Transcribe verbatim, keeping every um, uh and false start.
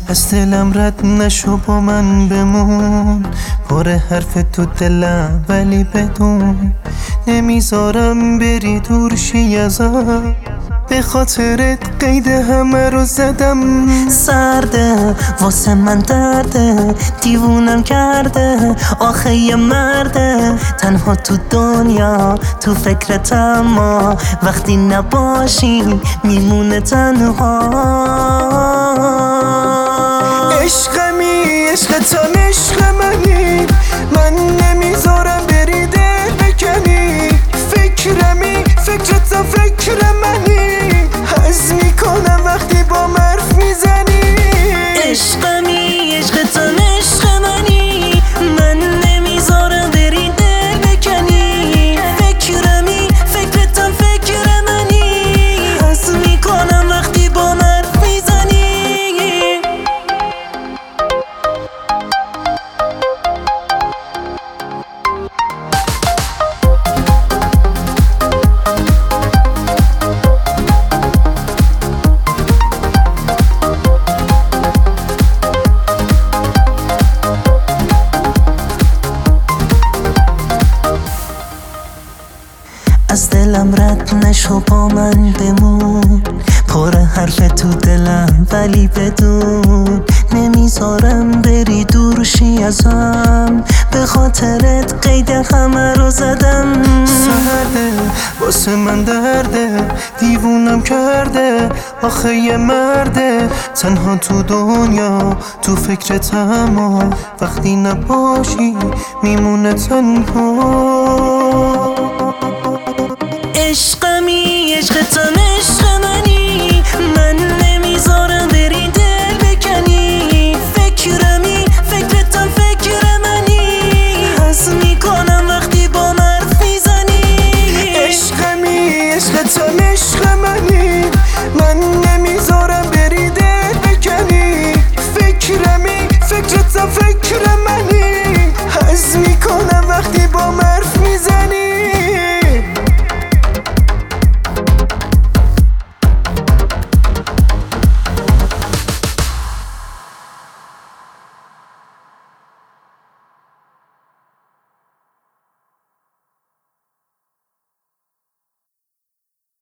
از دلم رد نشو با من بمون، پر حرف تو دلم ولی بدون نمیذارم بری دور شی ازم، به خاطرت قید همه رو زدم. سرده واسه من درده، دیوونم کرده آخه یه مرده، تنها تو دنیا تو فکرتم، ما وقتی نباشی میمونه تنها. عشقمی عشق تو عشق منی، من نمیذارم بری دل بکنی، فکرمی فکر تو فکر منی، حس میکنم وقتی با مرف میزنی. عشقمی عشق تو عشق منی، من نمیذارم بری دل بکنی، فکرمی فکر تو فکر منی، حس میکنم وقتی با مرف میزنی. از دلم رد نشو با من بمون، پر حرف تو دلم ولی بدون نمیذارم بری دور شی ازم، به خاطرت قید همه رو زدم. سرده واسه من درده، دیوونم کرده آخه یه مرده، تنها تو دنیا تو فکرتم، وقتی نباشی میمونه تنها. عشقمی عشق تو